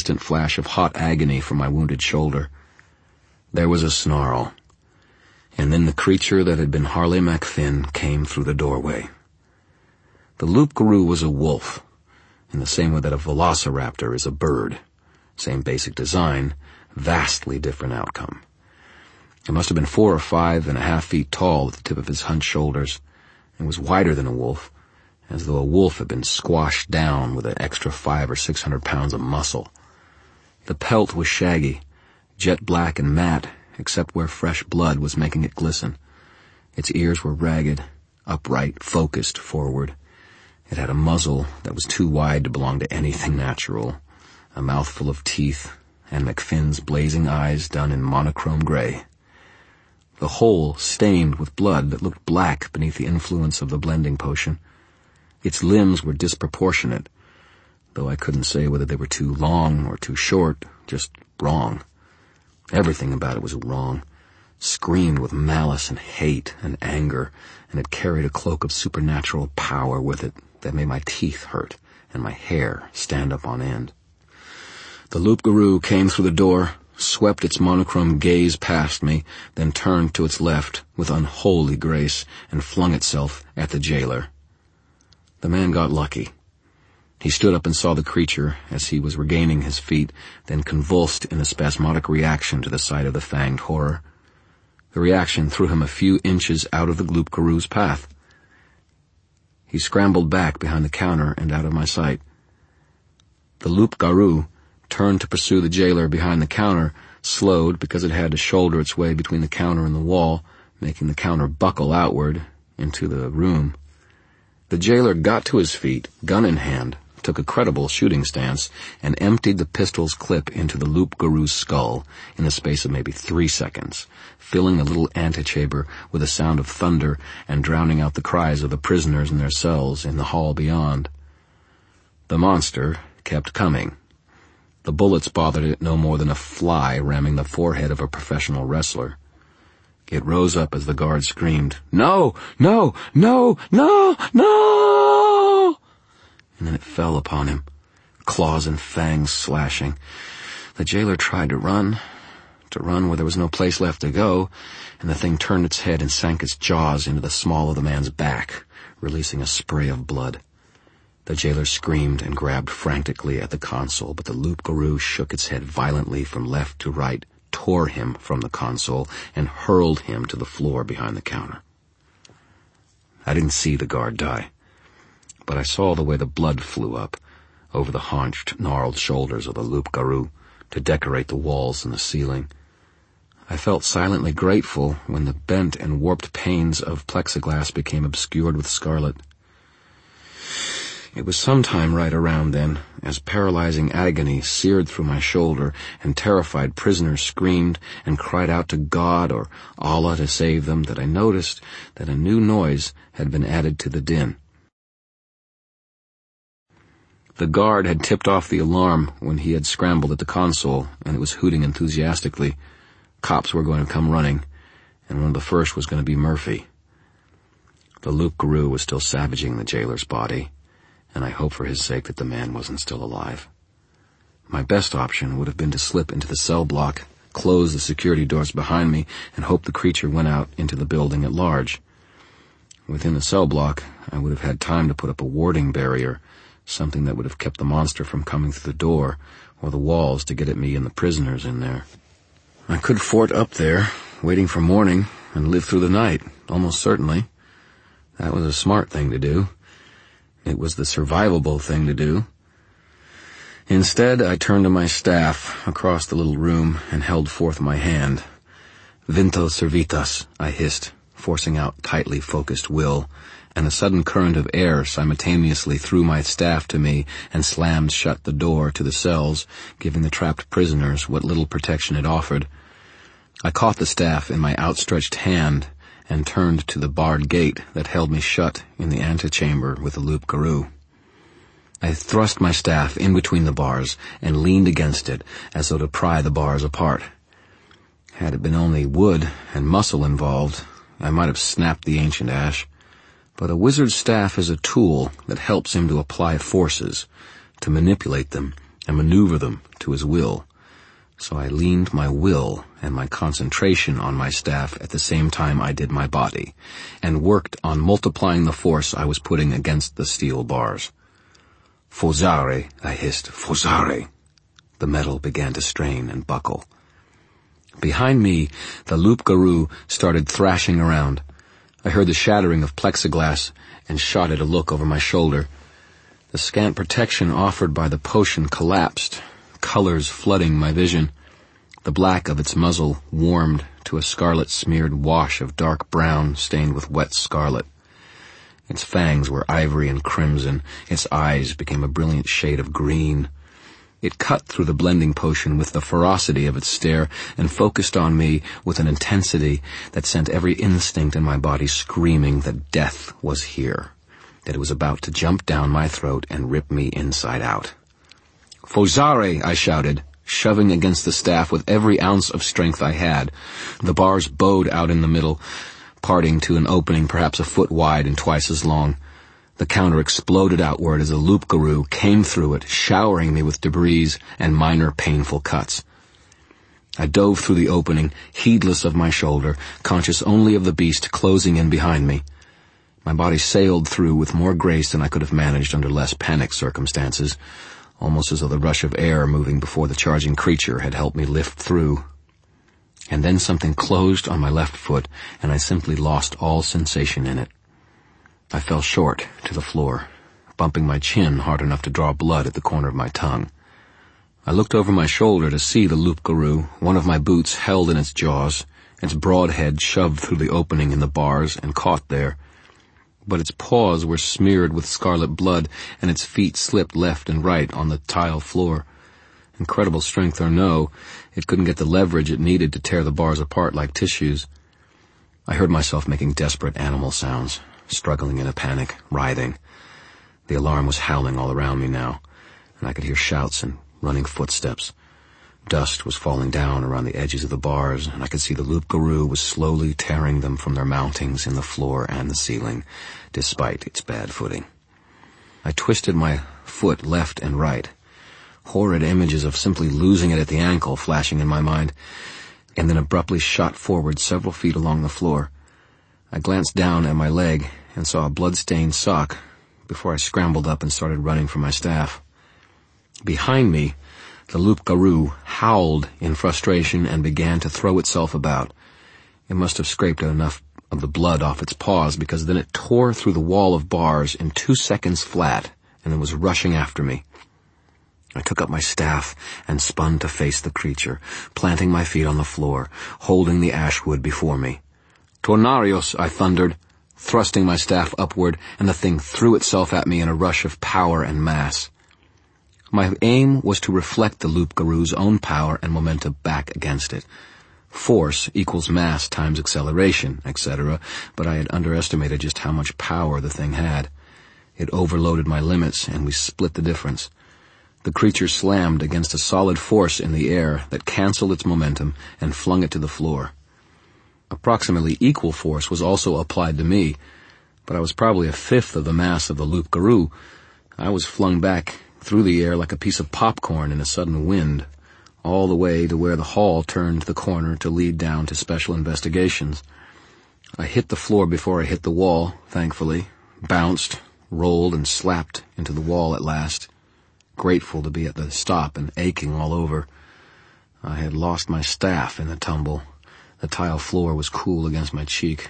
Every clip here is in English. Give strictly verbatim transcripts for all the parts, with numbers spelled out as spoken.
instant flash of hot agony from my wounded shoulder. There was a snarl, and then the creature that had been Harley MacFinn came through the doorway. The loup-garou was a wolf, in the same way that a velociraptor is a bird. Same basic design, vastly different outcome. It must have been four or five and a half feet tall at the tip of his hunched shoulders, and was wider than a wolf, as though a wolf had been squashed down with an extra five or six hundred pounds of muscle. The pelt was shaggy, jet black and matte, except where fresh blood was making it glisten. Its ears were ragged, upright, focused forward. It had a muzzle that was too wide to belong to anything natural, a mouthful of teeth, and MacFinn's blazing eyes done in monochrome gray. The whole stained with blood that looked black beneath the influence of the blending potion. Its limbs were disproportionate, though I couldn't say whether they were too long or too short, just wrong. Everything about it was wrong, screamed with malice and hate and anger, and it carried a cloak of supernatural power with it that made my teeth hurt and my hair stand up on end. The loup-garou came through the door, swept its monochrome gaze past me, then turned to its left with unholy grace and flung itself at the jailer. The man got lucky. He stood up and saw the creature as he was regaining his feet, then convulsed in a spasmodic reaction to the sight of the fanged horror. The reaction threw him a few inches out of the loup-garou's path. He scrambled back behind the counter and out of my sight. The loup-garou turned to pursue the jailer behind the counter, slowed because it had to shoulder its way between the counter and the wall, making the counter buckle outward into the room. The jailer got to his feet, gun in hand, took a credible shooting stance, and emptied the pistol's clip into the loup-garou's skull in the space of maybe three seconds, filling the little antechamber with a sound of thunder and drowning out the cries of the prisoners in their cells in the hall beyond. The monster kept coming. The bullets bothered it no more than a fly ramming the forehead of a professional wrestler. It rose up as the guard screamed, "No! No! No! No! No!" And then it fell upon him, claws and fangs slashing. The jailer tried to run, to run where there was no place left to go, and the thing turned its head and sank its jaws into the small of the man's back, releasing a spray of blood. The jailer screamed and grabbed frantically at the console, but the loup-garou shook its head violently from left to right, tore him from the console, and hurled him to the floor behind the counter. I didn't see the guard die, but I saw the way the blood flew up over the haunched, gnarled shoulders of the loup-garou to decorate the walls and the ceiling. I felt silently grateful when the bent and warped panes of plexiglass became obscured with scarlet. It was sometime right around then, as paralyzing agony seared through my shoulder and terrified prisoners screamed and cried out to God or Allah to save them, that I noticed that a new noise had been added to the din. The guard had tipped off the alarm when he had scrambled at the console, and it was hooting enthusiastically. Cops were going to come running, and one of the first was going to be Murphy. The loup-garou was still savaging the jailer's body, and I hoped for his sake that the man wasn't still alive. My best option would have been to slip into the cell block, close the security doors behind me, and hope the creature went out into the building at large. Within the cell block, I would have had time to put up a warding barrier, something that would have kept the monster from coming through the door, or the walls to get at me and the prisoners in there. I could fort up there, waiting for morning, and live through the night, almost certainly. That was a smart thing to do. It was the survivable thing to do. Instead, I turned to my staff across the little room and held forth my hand. "Vinto servitas," I hissed, forcing out tightly focused will, and a sudden current of air simultaneously threw my staff to me and slammed shut the door to the cells, giving the trapped prisoners what little protection it offered. I caught the staff in my outstretched hand and turned to the barred gate that held me shut in the antechamber with the loup-garou. I thrust my staff in between the bars and leaned against it as though to pry the bars apart. Had it been only wood and muscle involved, I might have snapped the ancient ash. But a wizard's staff is a tool that helps him to apply forces, to manipulate them, and maneuver them to his will. So I leaned my will and my concentration on my staff at the same time I did my body, and worked on multiplying the force I was putting against the steel bars. "Fozare," I hissed, "Fozare." The metal began to strain and buckle. Behind me, the loup-garou started thrashing around. I heard the shattering of plexiglass and shot at a look over my shoulder. The scant protection offered by the potion collapsed, colors flooding my vision. The black of its muzzle warmed to a scarlet-smeared wash of dark brown stained with wet scarlet. Its fangs were ivory and crimson. Its eyes became a brilliant shade of green. It cut through the blending potion with the ferocity of its stare and focused on me with an intensity that sent every instinct in my body screaming that death was here, that it was about to jump down my throat and rip me inside out. "Fozare," I shouted, shoving against the staff with every ounce of strength I had. The bars bowed out in the middle, parting to an opening perhaps a foot wide and twice as long. The counter exploded outward as the loup-garou came through it, showering me with debris and minor painful cuts. I dove through the opening, heedless of my shoulder, conscious only of the beast closing in behind me. My body sailed through with more grace than I could have managed under less panicked circumstances, almost as though the rush of air moving before the charging creature had helped me lift through. And then something closed on my left foot, and I simply lost all sensation in it. I fell short to the floor, bumping my chin hard enough to draw blood at the corner of my tongue. I looked over my shoulder to see the loup-garou, one of my boots held in its jaws, its broad head shoved through the opening in the bars and caught there. But its paws were smeared with scarlet blood, and its feet slipped left and right on the tile floor. Incredible strength or no, it couldn't get the leverage it needed to tear the bars apart like tissues. I heard myself making desperate animal sounds, struggling in a panic, writhing. The alarm was howling all around me now, and I could hear shouts and running footsteps. Dust was falling down around the edges of the bars, and I could see the loup-garou was slowly tearing them from their mountings in the floor and the ceiling, despite its bad footing. I twisted my foot left and right, horrid images of simply losing it at the ankle flashing in my mind, and then abruptly shot forward several feet along the floor. I glanced down at my leg and saw a blood-stained sock before I scrambled up and started running for my staff. Behind me, the loup-garou howled in frustration and began to throw itself about. It must have scraped enough of the blood off its paws, because then it tore through the wall of bars in two seconds flat and then was rushing after me. I took up my staff and spun to face the creature, planting my feet on the floor, holding the ash wood before me. "Tornarios," I thundered, thrusting my staff upward, and the thing threw itself at me in a rush of power and mass. My aim was to reflect the loup-garou's own power and momentum back against it. Force equals mass times acceleration, et cetera, but I had underestimated just how much power the thing had. It overloaded my limits, and we split the difference. The creature slammed against a solid force in the air that canceled its momentum and flung it to the floor. Approximately equal force was also applied to me, but I was probably a fifth of the mass of the loup-garou. I was flung back through the air like a piece of popcorn in a sudden wind, all the way to where the hall turned the corner to lead down to special investigations. I hit the floor before I hit the wall, thankfully, bounced, rolled, and slapped into the wall at last, grateful to be at the stop and aching all over. I had lost my staff in the tumble. The tile floor was cool against my cheek.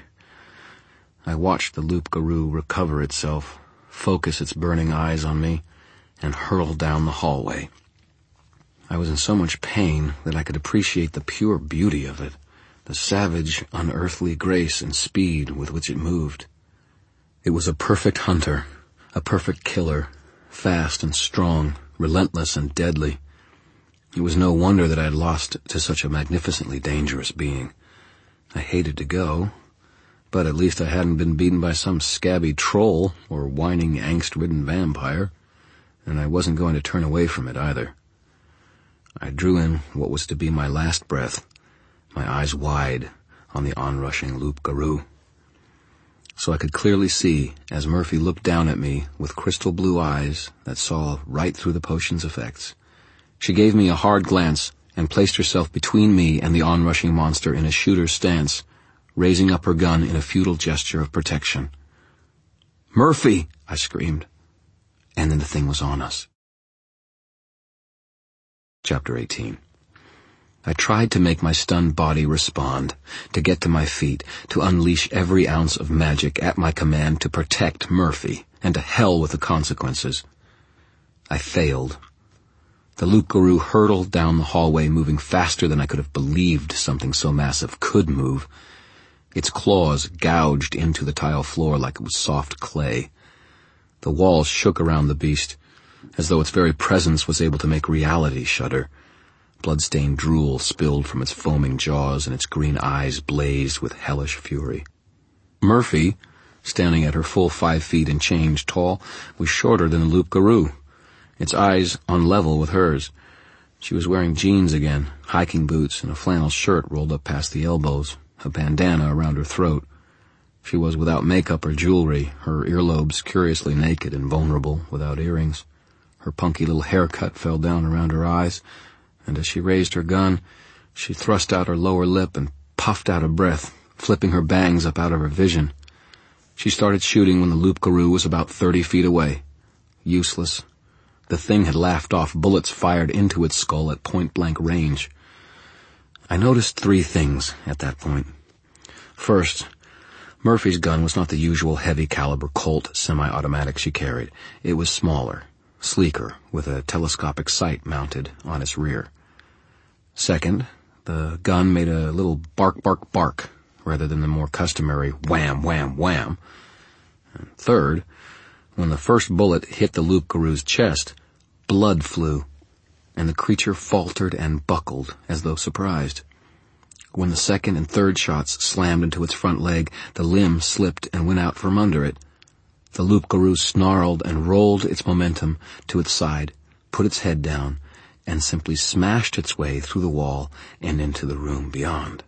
I watched the loup-garou recover itself, focus its burning eyes on me, and hurl down the hallway. I was in so much pain that I could appreciate the pure beauty of it, the savage, unearthly grace and speed with which it moved. It was a perfect hunter, a perfect killer, fast and strong, relentless and deadly. It was no wonder that I had lost to such a magnificently dangerous being. I hated to go, but at least I hadn't been beaten by some scabby troll or whining, angst-ridden vampire, and I wasn't going to turn away from it either. I drew in what was to be my last breath, my eyes wide on the onrushing loup-garou. So I could clearly see, as Murphy looked down at me with crystal blue eyes that saw right through the potion's effects, She gave me a hard glance and placed herself between me and the onrushing monster in a shooter's stance, raising up her gun in a futile gesture of protection. "Murphy!" I screamed. And then the thing was on us. Chapter eighteen. I tried to make my stunned body respond, to get to my feet, to unleash every ounce of magic at my command to protect Murphy, and to hell with the consequences. I failed. The Loup-Garou hurtled down the hallway, moving faster than I could have believed something so massive could move. Its claws gouged into the tile floor like it was soft clay. The walls shook around the beast, as though its very presence was able to make reality shudder. Blood-stained drool spilled from its foaming jaws, and its green eyes blazed with hellish fury. Murphy, standing at her full five feet and change tall, was shorter than the Loup-Garou, its eyes on level with hers. She was wearing jeans again, hiking boots, and a flannel shirt rolled up past the elbows, a bandana around her throat. She was without makeup or jewelry, her earlobes curiously naked and vulnerable, without earrings. Her punky little haircut fell down around her eyes, and as she raised her gun, she thrust out her lower lip and puffed out a breath, flipping her bangs up out of her vision. She started shooting when the Loup-Garou was about thirty feet away. Useless. The thing had laughed off bullets fired into its skull at point-blank range. I noticed three things at that point. First, Murphy's gun was not the usual heavy-caliber Colt semi-automatic she carried. It was smaller, sleeker, with a telescopic sight mounted on its rear. Second, the gun made a little bark, bark, bark, rather than the more customary wham, wham, wham. And third, when the first bullet hit the Loup-Garou's chest, blood flew, and the creature faltered and buckled as though surprised. When the second and third shots slammed into its front leg, the limb slipped and went out from under it. The Loup-Garou snarled and rolled its momentum to its side, put its head down, and simply smashed its way through the wall and into the room beyond.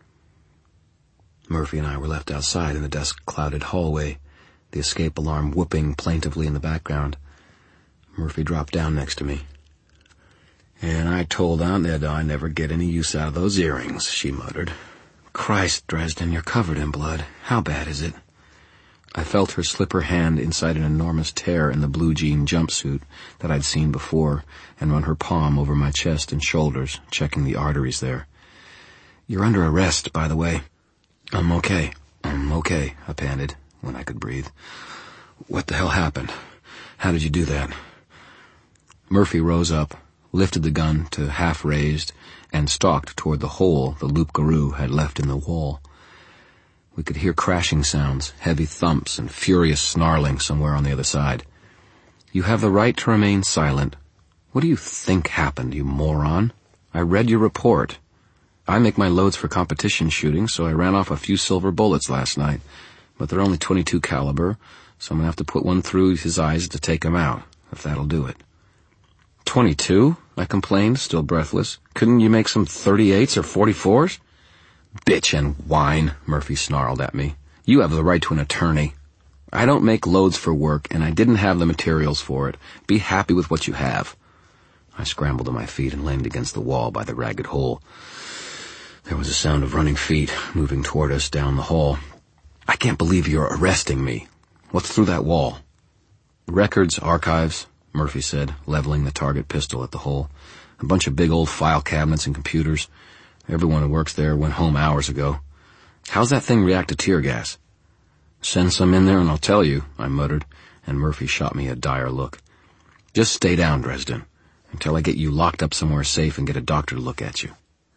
Murphy and I were left outside in the dusk-clouded hallway, the escape alarm whooping plaintively in the background. Murphy dropped down next to me. "And I told Aunt Edda I'd never get any use out of those earrings," she muttered. "Christ, Dresden, you're covered in blood. How bad is it?" I felt her slip her hand inside an enormous tear in the blue jean jumpsuit that I'd seen before and run her palm over my chest and shoulders, checking the arteries there. "You're under arrest, by the way." I'm okay. I'm okay, I panted when I could breathe. "What the hell happened? How did you do that?" Murphy rose up, lifted the gun to half-raised, and stalked toward the hole the Loup-Garou had left in the wall. We could hear crashing sounds, heavy thumps, and furious snarling somewhere on the other side. "You have the right to remain silent. What do you think happened, you moron? I read your report. I make my loads for competition shooting, so I ran off a few silver bullets last night, but they're only twenty-two caliber, so I'm gonna have to put one through his eyes to take him out, if that'll do it." Twenty-two? I complained, still breathless. "Couldn't you make some thirty-eights or forty-fours? "Bitch and whine," Murphy snarled at me. "You have the right to an attorney. I don't make loads for work, and I didn't have the materials for it. Be happy with what you have." I scrambled to my feet and leaned against the wall by the ragged hole. There was a sound of running feet moving toward us down the hall. "I can't believe you're arresting me. What's through that wall?" "Records, archives," Murphy said, leveling the target pistol at the hole. "A bunch of big old file cabinets and computers. Everyone who works there went home hours ago. How's that thing react to tear gas?" "Send some in there and I'll tell you," I muttered, and Murphy shot me a dire look. "Just stay down, Dresden, until I get you locked up somewhere safe and get a doctor to look at you."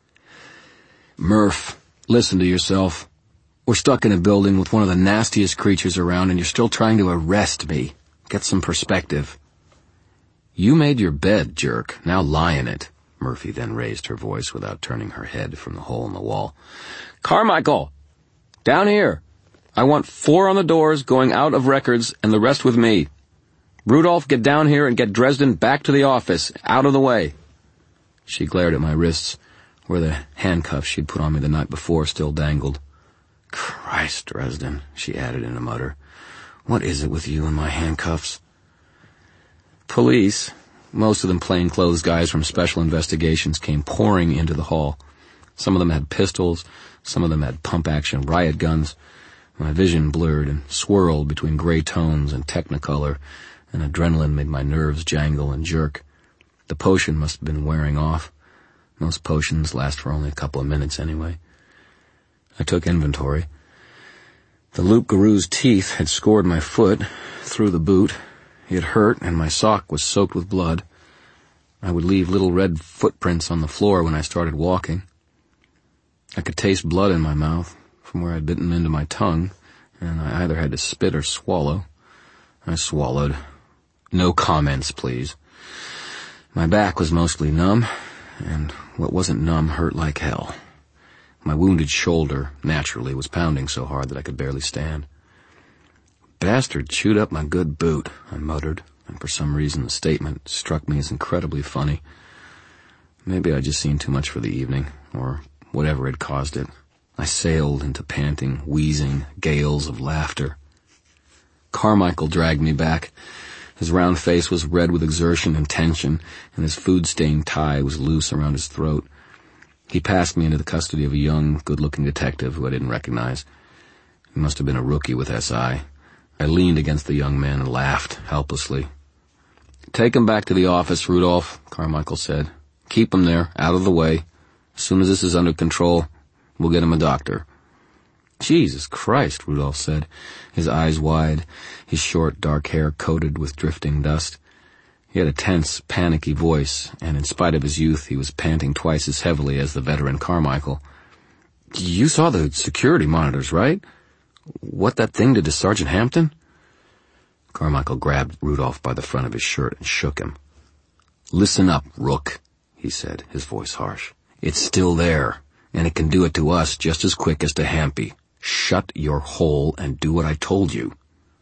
"Murph, listen to yourself. We're stuck in a building with one of the nastiest creatures around and you're still trying to arrest me. Get some perspective." "You made your bed, jerk. Now lie in it." Murphy then raised her voice without turning her head from the hole in the wall. "Carmichael! Down here! I want four on the doors going out of records and the rest with me. Rudolph, get down here and get Dresden back to the office, out of the way." She glared at my wrists, where the handcuffs she'd put on me the night before still dangled. "Christ, Dresden," she added in a mutter. "What is it with you and my handcuffs?" "Police. Most of them plainclothes guys from Special Investigations came pouring into the hall. Some of them had pistols, some of them had pump-action riot guns. My vision blurred and swirled between gray tones and technicolor, and adrenaline made my nerves jangle and jerk. The potion must have been wearing off. Most potions last for only a couple of minutes anyway. I took inventory. The loup-garou's teeth had scored my foot through the boot. It hurt, and my sock was soaked with blood. I would leave little red footprints on the floor when I started walking. I could taste blood in my mouth from where I'd bitten into my tongue, and I either had to spit or swallow. I swallowed. No comments, please. My back was mostly numb, and what wasn't numb hurt like hell. My wounded shoulder, naturally, was pounding so hard that I could barely stand. Bastard chewed up my good boot, I muttered, and for some reason the statement struck me as incredibly funny. Maybe I'd just seen too much for the evening, or whatever had caused it. I sailed into panting, wheezing gales of laughter. Carmichael dragged me back. His round face was red with exertion and tension, and his food-stained tie was loose around his throat. He passed me into the custody of a young, good-looking detective who I didn't recognize. He must have been a rookie with S I. I leaned against the young man and laughed helplessly. "Take him back to the office, Rudolph," Carmichael said. "Keep him there, out of the way. As soon as this is under control, we'll get him a doctor." "Jesus Christ," Rudolph said, his eyes wide, his short, dark hair coated with drifting dust. He had a tense, panicky voice, and in spite of his youth, he was panting twice as heavily as the veteran Carmichael. "You saw the security monitors, right? What that thing did to Sergeant Hampton?" Carmichael grabbed Rudolph by the front of his shirt and shook him. "Listen up, Rook," he said, his voice harsh. "It's still there, and it can do it to us just as quick as to Hampy. Shut your hole and do what I told you."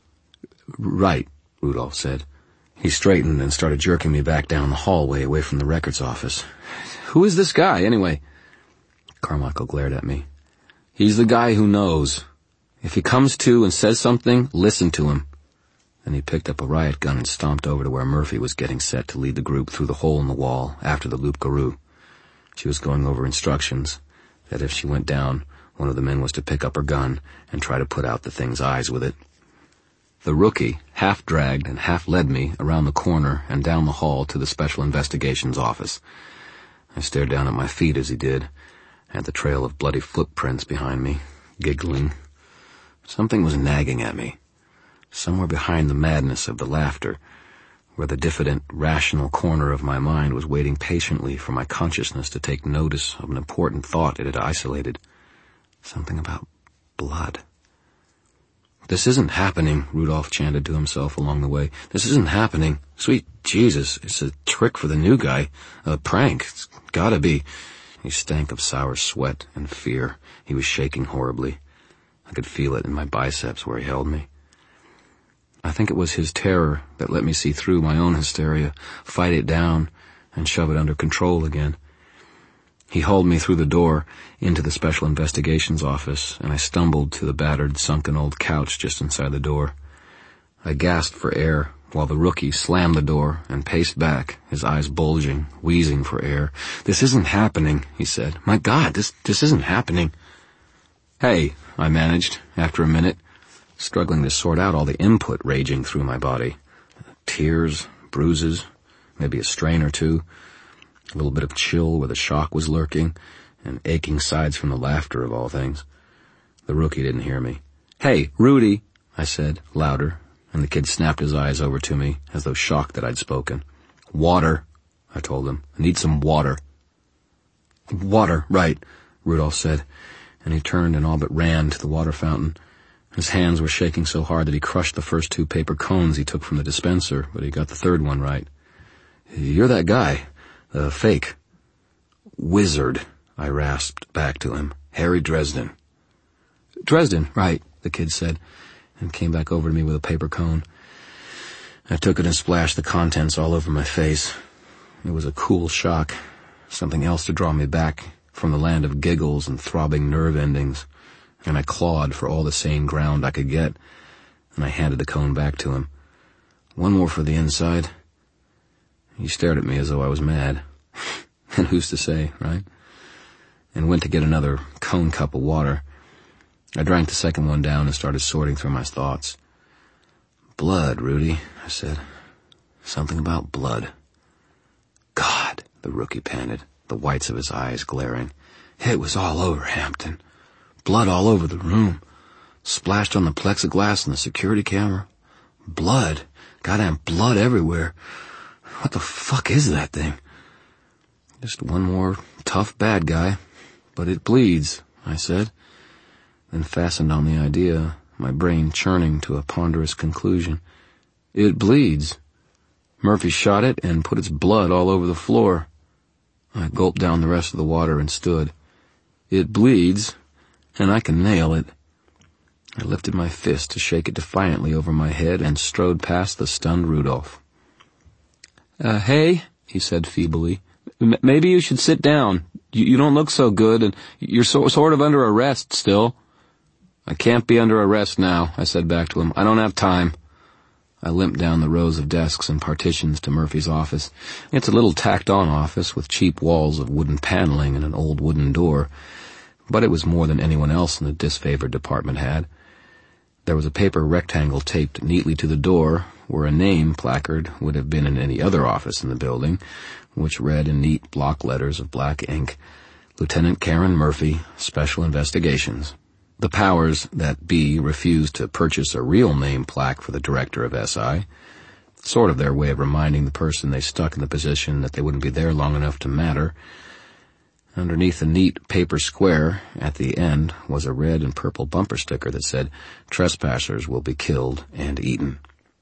"Right," Rudolph said. He straightened and started jerking me back down the hallway away from the records office. "Who is this guy, anyway?" Carmichael glared at me. "He's the guy who knows. If he comes to and says something, listen to him." Then he picked up a riot gun and stomped over to where Murphy was getting set to lead the group through the hole in the wall after the loup-garou. She was going over instructions that if she went down, one of the men was to pick up her gun and try to put out the thing's eyes with it. The rookie half dragged and half led me around the corner and down the hall to the Special Investigations office. I stared down at my feet as he did, at the trail of bloody footprints behind me, giggling. Something was nagging at me, somewhere behind the madness of the laughter, where the diffident, rational corner of my mind was waiting patiently for my consciousness to take notice of an important thought it had isolated. Something about blood. "This isn't happening," Rudolph chanted to himself along the way. "This isn't happening. Sweet Jesus, it's a trick for the new guy. A prank. It's gotta be." He stank of sour sweat and fear. He was shaking horribly. I could feel it in my biceps where he held me. I think it was his terror that let me see through my own hysteria, fight it down, and shove it under control again. He hauled me through the door into the Special Investigations office, and I stumbled to the battered, sunken old couch just inside the door. I gasped for air while the rookie slammed the door and paced back, his eyes bulging, wheezing for air. "This isn't happening," he said. "My God, this this isn't happening." "Hey," I managed, after a minute, struggling to sort out all the input raging through my body. Tears, bruises, maybe a strain or two, a little bit of chill where the shock was lurking, and aching sides from the laughter of all things. The rookie didn't hear me. "Hey, Rudy," I said, louder, and the kid snapped his eyes over to me, as though shocked that I'd spoken. "Water," I told him. "I need some water." "Water, right," Rudolph said, and he turned and all but ran to the water fountain. His hands were shaking so hard that he crushed the first two paper cones he took from the dispenser, but he got the third one right. "You're that guy, the fake." "Wizard," I rasped back to him. "Harry Dresden." "Dresden, right," the kid said, and came back over to me with a paper cone. I took it and splashed the contents all over my face. It was a cool shock, something else to draw me back from the land of giggles and throbbing nerve endings, and I clawed for all the sane ground I could get, and I handed the cone back to him. "One more for the inside." He stared at me as though I was mad. And who's to say, right? And went to get another cone cup of water. I drank the second one down and started sorting through my thoughts. Blood, Rudy, I said. Something about blood. God, the rookie panted, the whites of his eyes glaring. It was all over Hampton. Blood all over the room. Splashed on the plexiglass and the security camera. Blood. Goddamn blood everywhere. What the fuck is that thing? Just one more tough bad guy. But it bleeds, I said, then fastened on the idea, my brain churning to a ponderous conclusion. It bleeds. Murphy shot it and put its blood all over the floor. I gulped down the rest of the water and stood. It bleeds, and I can nail it. I lifted my fist to shake it defiantly over my head and strode past the stunned Rudolph. Uh, hey, he said feebly, M- maybe you should sit down. You, you don't look so good, and you're so, sort of under arrest still. I can't be under arrest now, I said back to him. I don't have time. I limped down the rows of desks and partitions to Murphy's office. It's a little tacked-on office with cheap walls of wooden paneling and an old wooden door, but it was more than anyone else in the disfavored department had. There was a paper rectangle taped neatly to the door, where a name placard would have been in any other office in the building, which read in neat block letters of black ink, Lieutenant Karen Murphy, Special Investigations. The powers that be refused to purchase a real name plaque for the director of S I, sort of their way of reminding the person they stuck in the position that they wouldn't be there long enough to matter. Underneath a neat paper square at the end was a red and purple bumper sticker that said, Trespassers will be killed and eaten.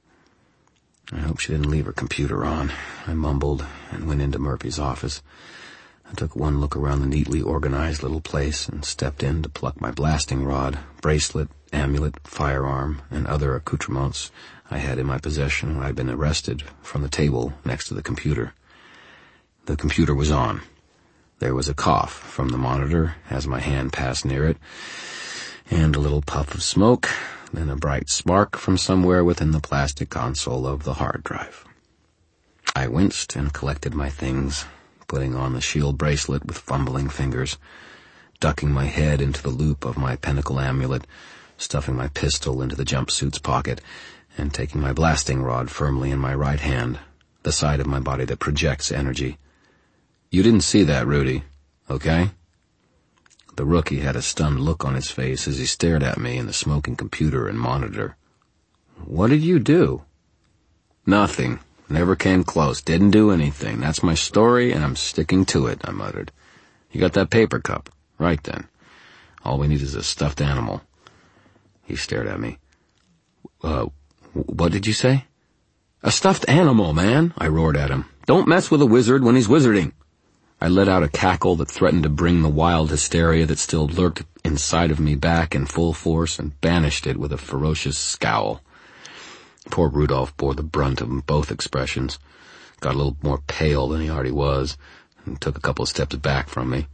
I hope she didn't leave her computer on, I mumbled and went into Murphy's office. I took one look around the neatly organized little place and stepped in to pluck my blasting rod, bracelet, amulet, firearm, and other accoutrements I had in my possession when I'd been arrested from the table next to the computer. The computer was on. There was a cough from the monitor as my hand passed near it, and a little puff of smoke, then a bright spark from somewhere within the plastic console of the hard drive. I winced and collected my things, putting on the shield bracelet with fumbling fingers, ducking my head into the loop of my pentacle amulet, stuffing my pistol into the jumpsuit's pocket, and taking my blasting rod firmly in my right hand, the side of my body that projects energy. You didn't see that, Rudy, okay? The rookie had a stunned look on his face as he stared at me in the smoking computer and monitor. What did you do? Nothing. Never came close. Didn't do anything. That's my story, and I'm sticking to it, I muttered. You got that paper cup? Right then. All we need is a stuffed animal. He stared at me. Uh, what did you say? A stuffed animal, man, I roared at him. Don't mess with a wizard when he's wizarding. I let out a cackle that threatened to bring the wild hysteria that still lurked inside of me back in full force and banished it with a ferocious scowl. Poor Rudolph bore the brunt of both expressions, got a little more pale than he already was, and took a couple of steps back from me.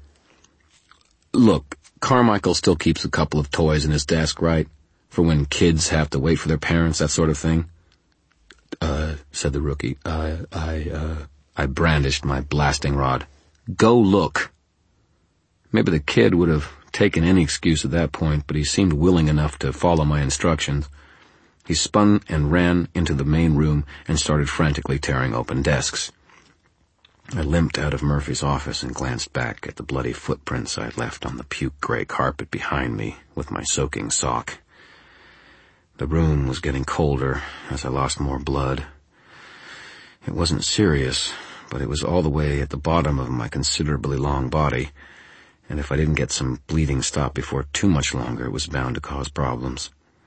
Look, Carmichael still keeps a couple of toys in his desk, right? For when kids have to wait for their parents, that sort of thing? Uh, said the rookie. Uh, I, uh, I brandished my blasting rod. Go look. Maybe the kid would have taken any excuse at that point, but he seemed willing enough to follow my instructions. He spun and ran into the main room and started frantically tearing open desks. I limped out of Murphy's office and glanced back at the bloody footprints I had left on the puke-gray carpet behind me with my soaking sock. The room was getting colder as I lost more blood. It wasn't serious, but it was all the way at the bottom of my considerably long body, and if I didn't get some bleeding stopped before too much longer, it was bound to cause problems.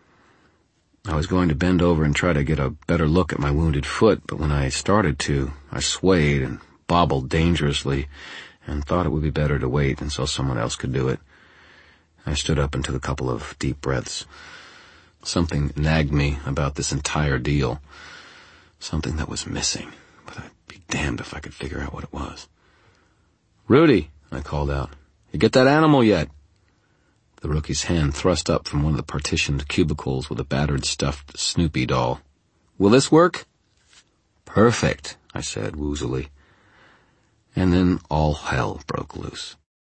I was going to bend over and try to get a better look at my wounded foot, but when I started to, I swayed and bobbled dangerously and thought it would be better to wait until someone else could do it. I stood up and took a couple of deep breaths. Something nagged me about this entire deal. Something that was missing, but I'd be damned if I could figure out what it was. Rudy, I called out, you get that animal yet? The rookie's hand thrust up from one of the partitioned cubicles with a battered stuffed Snoopy doll. Will this work? "Perfect," I said woozily. And then all hell broke loose.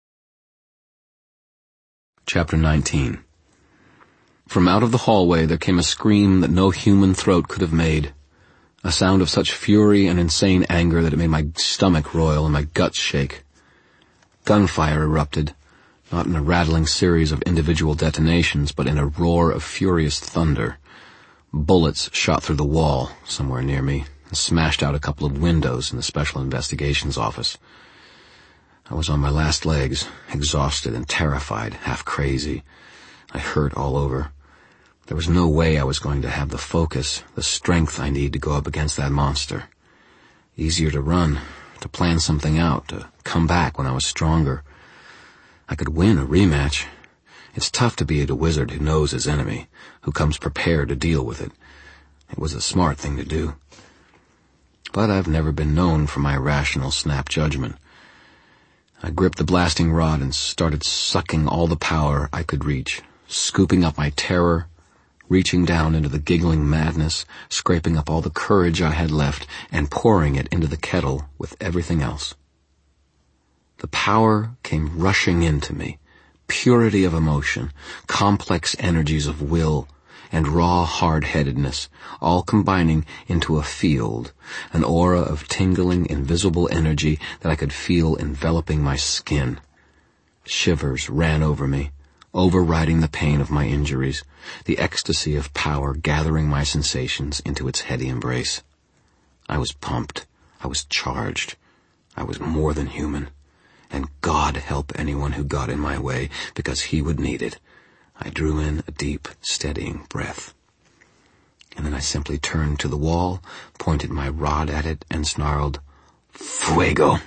Chapter nineteen. From out of the hallway there came a scream that no human throat could have made, a sound of such fury and insane anger that it made my stomach roil and my guts shake. Gunfire erupted, not in a rattling series of individual detonations, but in a roar of furious thunder. Bullets shot through the wall somewhere near me and smashed out a couple of windows in the Special Investigations office. I was on my last legs, exhausted and terrified, half crazy. I hurt all over. There was no way I was going to have the focus, the strength I need to go up against that monster. Easier to run, to plan something out, to come back when I was stronger. I could win a rematch. It's tough to beat a wizard who knows his enemy, who comes prepared to deal with it. It was a smart thing to do. But I've never been known for my rational snap judgment. I gripped the blasting rod and started sucking all the power I could reach, scooping up my terror, reaching down into the giggling madness, scraping up all the courage I had left, and pouring it into the kettle with everything else. The power came rushing into me, purity of emotion, complex energies of will, and raw hard-headedness, all combining into a field, an aura of tingling, invisible energy that I could feel enveloping my skin. Shivers ran over me, overriding the pain of my injuries, the ecstasy of power gathering my sensations into its heady embrace. I was pumped. I was charged. I was more than human. And God help anyone who got in my way, because he would need it. I drew in a deep, steadying breath. And then I simply turned to the wall, pointed my rod at it, and snarled, "Fuego!"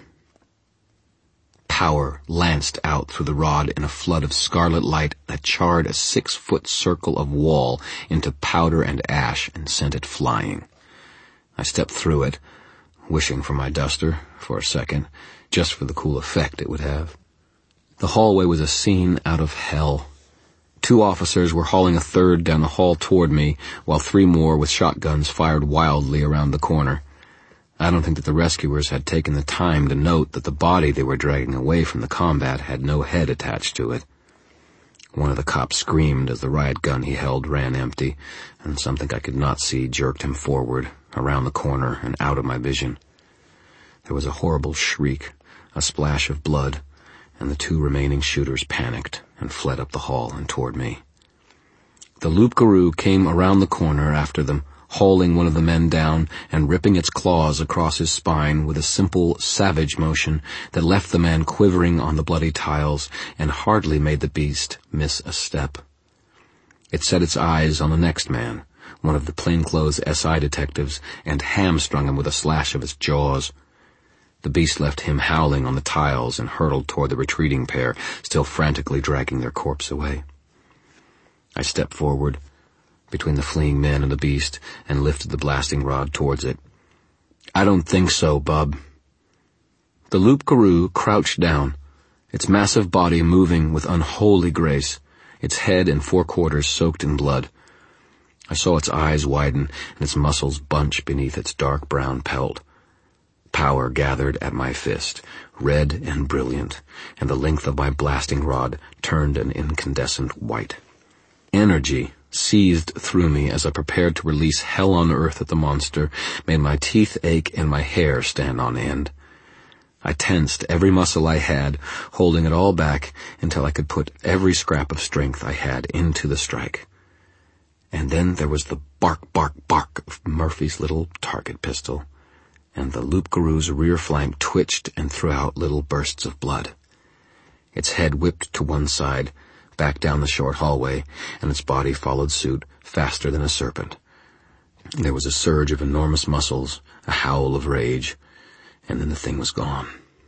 Power lanced out through the rod in a flood of scarlet light that charred a six-foot circle of wall into powder and ash and sent it flying. I stepped through it, wishing for my duster for a second, just for the cool effect it would have. The hallway was a scene out of hell. Two officers were hauling a third down the hall toward me, while three more with shotguns fired wildly around the corner. I don't think that the rescuers had taken the time to note that the body they were dragging away from the combat had no head attached to it. One of the cops screamed as the riot gun he held ran empty, and something I could not see jerked him forward, around the corner and out of my vision. There was a horrible shriek, a splash of blood, and the two remaining shooters panicked and fled up the hall and toward me. The loup-garou came around the corner after them, hauling one of the men down and ripping its claws across his spine with a simple, savage motion that left the man quivering on the bloody tiles and hardly made the beast miss a step. It set its eyes on the next man, one of the plainclothes S I detectives, and hamstrung him with a slash of its jaws. The beast left him howling on the tiles and hurtled toward the retreating pair, still frantically dragging their corpse away. I stepped forward, between the fleeing men and the beast, and lifted the blasting rod towards it. "I don't think so, bub." The loup-garou crouched down, its massive body moving with unholy grace, its head and forequarters soaked in blood. I saw its eyes widen and its muscles bunch beneath its dark brown pelt. Power gathered at my fist, red and brilliant, and the length of my blasting rod turned an incandescent white. Energy seethed through me as I prepared to release hell on earth at the monster, made my teeth ache and my hair stand on end. I tensed every muscle I had, holding it all back until I could put every scrap of strength I had into the strike. And then there was the bark, bark, bark of Murphy's little target pistol, and the loup-garou's rear flank twitched and threw out little bursts of blood. Its head whipped to one side, back down the short hallway, and its body followed suit faster than a serpent. There was a surge of enormous muscles, a howl of rage, and then the thing was gone.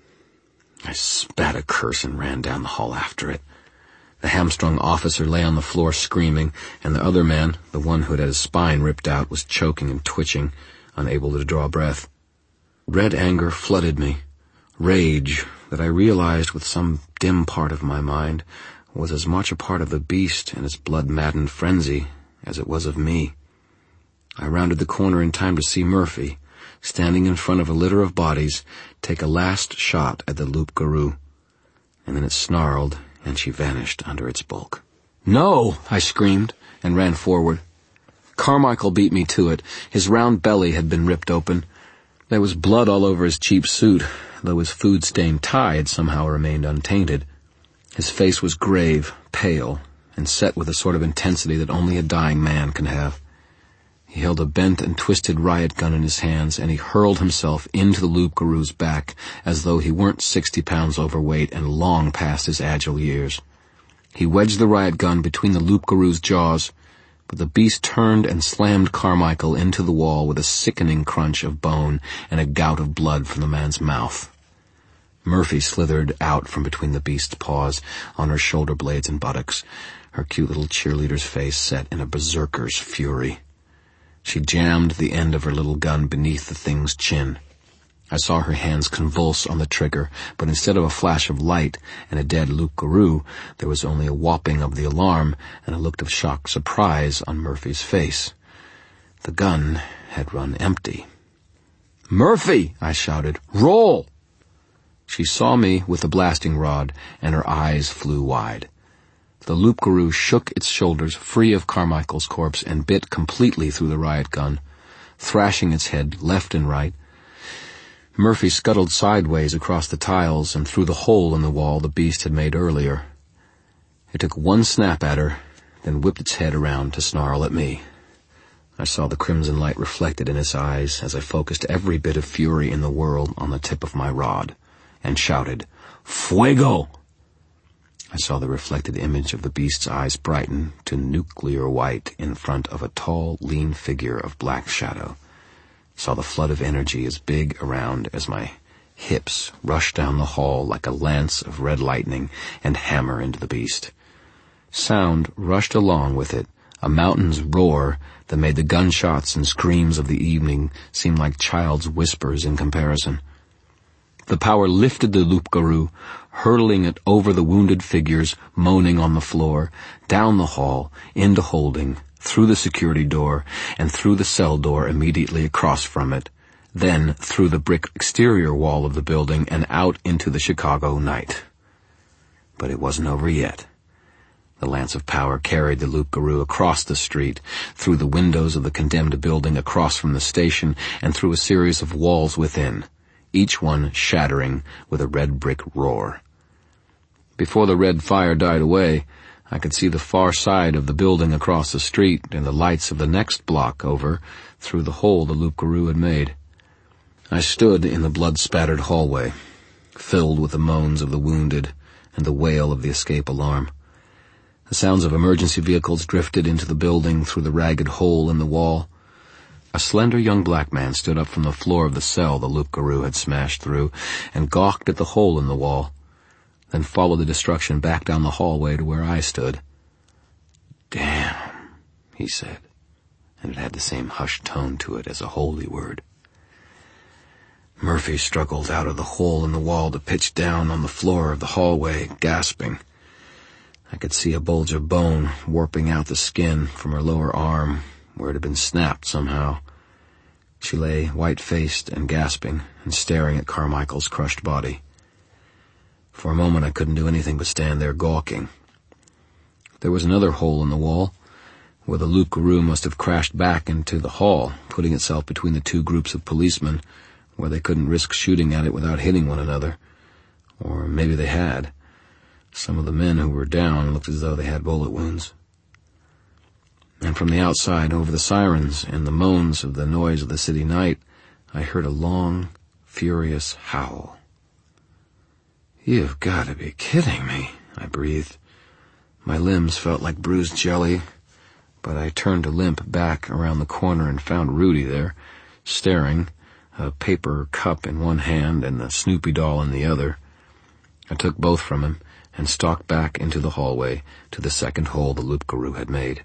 I spat a curse and ran down the hall after it. The hamstrung officer lay on the floor screaming, and the other man, the one who had had his spine ripped out, was choking and twitching, unable to draw breath. Red anger flooded me, rage that I realized with some dim part of my mind was as much a part of the beast and its blood-maddened frenzy as it was of me. I rounded the corner in time to see Murphy, standing in front of a litter of bodies, take a last shot at the loup-garou. And then it snarled, and she vanished under its bulk. "No!" I screamed, and ran forward. Carmichael beat me to it. His round belly had been ripped open. There was blood all over his cheap suit, though his food-stained tie had somehow remained untainted. His face was grave, pale, and set with a sort of intensity that only a dying man can have. He held a bent and twisted riot gun in his hands, and he hurled himself into the loup-garou's back as though he weren't sixty pounds overweight and long past his agile years. He wedged the riot gun between the loup-garou's jaws, but the beast turned and slammed Carmichael into the wall with a sickening crunch of bone and a gout of blood from the man's mouth. Murphy slithered out from between the beast's paws on her shoulder blades and buttocks, her cute little cheerleader's face set in a berserker's fury. She jammed the end of her little gun beneath the thing's chin. I saw her hands convulse on the trigger, but instead of a flash of light and a dead loup-garou, there was only a whopping of the alarm and a look of shocked surprise on Murphy's face. The gun had run empty. "Murphy!" I shouted. "Roll!" She saw me with the blasting rod, and her eyes flew wide. The loup-garou shook its shoulders free of Carmichael's corpse and bit completely through the riot gun, thrashing its head left and right. Murphy scuttled sideways across the tiles and through the hole in the wall the beast had made earlier. It took one snap at her, then whipped its head around to snarl at me. I saw the crimson light reflected in its eyes as I focused every bit of fury in the world on the tip of my rod, and shouted, "Fuego!" I saw the reflected image of the beast's eyes brighten to nuclear white in front of a tall, lean figure of black shadow. Saw the flood of energy as big around as my hips rush down the hall like a lance of red lightning and hammer into the beast. Sound rushed along with it, a mountain's roar that made the gunshots and screams of the evening seem like child's whispers in comparison. The power lifted the loup-garou, hurtling it over the wounded figures moaning on the floor, down the hall, into holding, through the security door, and through the cell door immediately across from it, then through the brick exterior wall of the building and out into the Chicago night. But it wasn't over yet. The lance of power carried the loup-garou across the street, through the windows of the condemned building across from the station, and through a series of walls within, each one shattering with a red brick roar. Before the red fire died away, I could see the far side of the building across the street and the lights of the next block over through the hole the loup-garou had made. I stood in the blood-spattered hallway, filled with the moans of the wounded and the wail of the escape alarm. The sounds of emergency vehicles drifted into the building through the ragged hole in the wall. A slender young black man stood up from the floor of the cell the loup-garou had smashed through and gawked at the hole in the wall, then followed the destruction back down the hallway to where I stood. "Damn," he said, and it had the same hushed tone to it as a holy word. Murphy struggled out of the hole in the wall to pitch down on the floor of the hallway, gasping. I could see a bulge of bone warping out the skin from her lower arm, where it had been snapped somehow. She lay white-faced and gasping and staring at Carmichael's crushed body. For a moment I couldn't do anything but stand there gawking. There was another hole in the wall, where the loup-garou must have crashed back into the hall, putting itself between the two groups of policemen, where they couldn't risk shooting at it without hitting one another. Or maybe they had. Some of the men who were down looked as though they had bullet wounds. And from the outside, over the sirens and the moans of the noise of the city night, I heard a long, furious howl. "You've got to be kidding me," I breathed. My limbs felt like bruised jelly, but I turned to limp back around the corner and found Rudy there, staring, a paper cup in one hand and the Snoopy doll in the other. I took both from him and stalked back into the hallway to the second hole the loup-garou had made.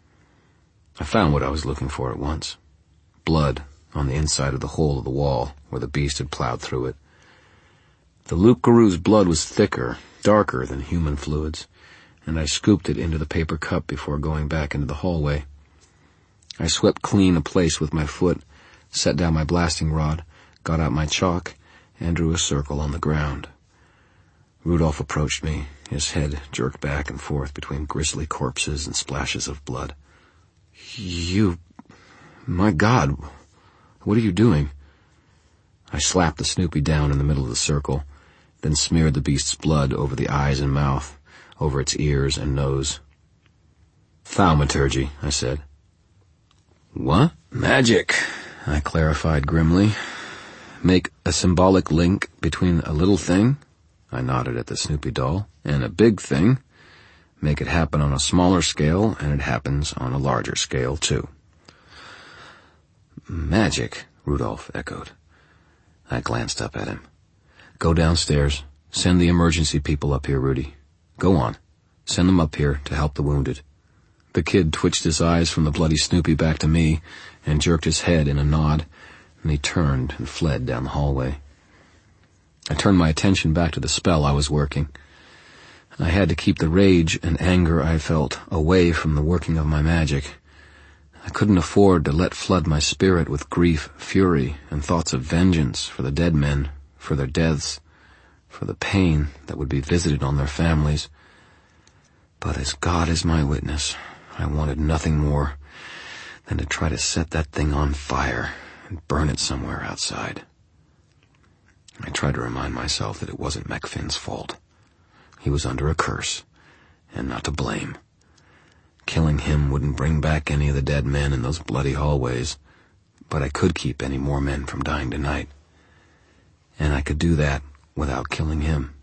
I found what I was looking for at once. Blood on the inside of the hole of the wall where the beast had plowed through it. The loup-garou's blood was thicker, darker than human fluids, and I scooped it into the paper cup before going back into the hallway. I swept clean a place with my foot, set down my blasting rod, got out my chalk, and drew a circle on the ground. Rudolph approached me, his head jerked back and forth between grisly corpses and splashes of blood. You... My God, what are you doing? I slapped the Snoopy down in the middle of the circle, then smeared the beast's blood over the eyes and mouth, over its ears and nose. Thaumaturgy, I said. What? Magic, I clarified grimly. Make a symbolic link between a little thing, I nodded at the Snoopy doll, and a big thing. Make it happen on a smaller scale, and it happens on a larger scale, too. Magic, Rudolph echoed. I glanced up at him. Go downstairs. Send the emergency people up here, Rudy. Go on. Send them up here to help the wounded. The kid twitched his eyes from the bloody Snoopy back to me and jerked his head in a nod, and he turned and fled down the hallway. I turned my attention back to the spell I was working. I had to keep the rage and anger I felt away from the working of my magic. I couldn't afford to let flood my spirit with grief, fury, and thoughts of vengeance for the dead men, for their deaths, for the pain that would be visited on their families. But as God is my witness, I wanted nothing more than to try to set that thing on fire and burn it somewhere outside. I tried to remind myself that it wasn't Macfinn's fault. He was under a curse, and not to blame. Killing him wouldn't bring back any of the dead men in those bloody hallways, but I could keep any more men from dying tonight. And I could do that without killing him.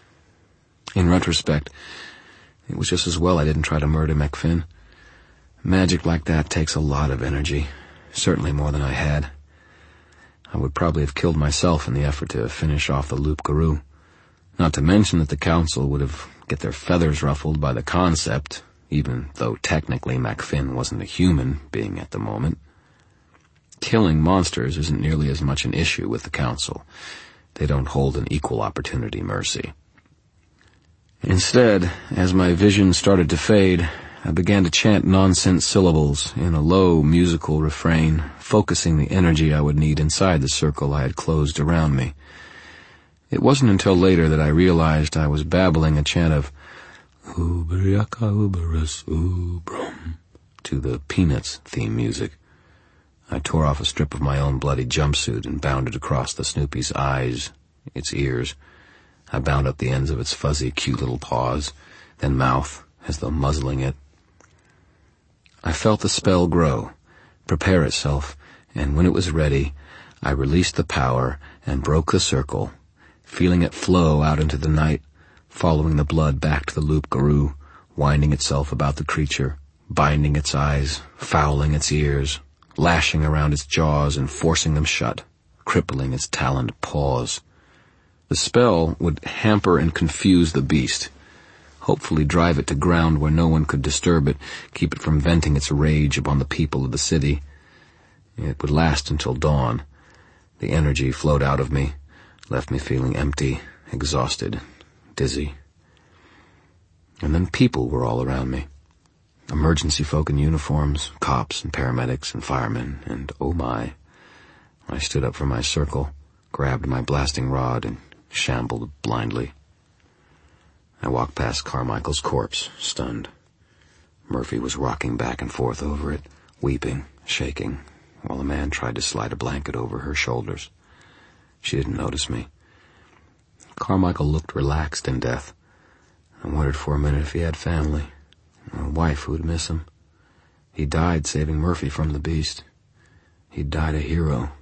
In retrospect, it was just as well I didn't try to murder Macfinn. Magic like that takes a lot of energy, certainly more than I had. I would probably have killed myself in the effort to finish off the loup-garou. Not to mention that the council would have get their feathers ruffled by the concept, even though technically Macfinn wasn't a human being at the moment. Killing monsters isn't nearly as much an issue with the council. They don't hold an equal opportunity mercy. Instead, as my vision started to fade, I began to chant nonsense syllables in a low musical refrain, focusing the energy I would need inside the circle I had closed around me. It wasn't until later that I realized I was babbling a chant of Uberiaka Uberus Ubrum to the Peanuts theme music. I tore off a strip of my own bloody jumpsuit and bound it across the Snoopy's eyes, its ears. I bound up the ends of its fuzzy, cute little paws, then mouth, as though muzzling it. I felt the spell grow, prepare itself, and when it was ready, I released the power and broke the circle, feeling it flow out into the night, following the blood back to the loup-garou, winding itself about the creature, binding its eyes, fouling its ears, lashing around its jaws and forcing them shut, crippling its taloned paws. The spell would hamper and confuse the beast, hopefully drive it to ground where no one could disturb it, keep it from venting its rage upon the people of the city. It would last until dawn. The energy flowed out of me, left me feeling empty, exhausted, dizzy. And then people were all around me. Emergency folk in uniforms, cops and paramedics and firemen, and oh my. I stood up from my circle, grabbed my blasting rod, and shambled blindly. I walked past Carmichael's corpse, stunned. Murphy was rocking back and forth over it, weeping, shaking, while a man tried to slide a blanket over her shoulders. She didn't notice me. Carmichael looked relaxed in death. I wondered for a minute if he had family, a wife who would miss him. He died saving Murphy from the beast. He died a hero.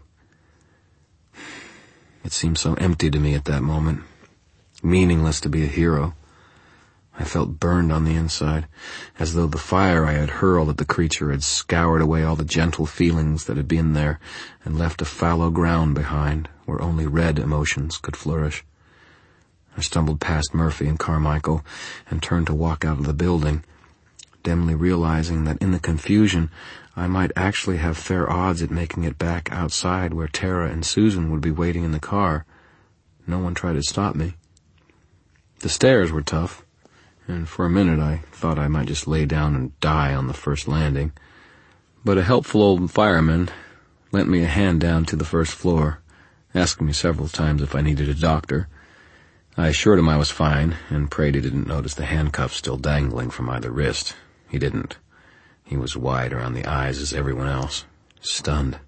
It seemed so empty to me at that moment, meaningless to be a hero. I felt burned on the inside, as though the fire I had hurled at the creature had scoured away all the gentle feelings that had been there and left a fallow ground behind where only red emotions could flourish. I stumbled past Murphy and Carmichael and turned to walk out of the building, dimly realizing that in the confusion I might actually have fair odds at making it back outside where Tara and Susan would be waiting in the car. No one tried to stop me. The stairs were tough, and for a minute I thought I might just lay down and die on the first landing. But a helpful old fireman, lent me a hand down to the first floor, asking me several times if I needed a doctor. I assured him I was fine, and prayed he didn't notice the handcuffs still dangling from either wrist. He didn't. He was wide around the eyes as everyone else, stunned.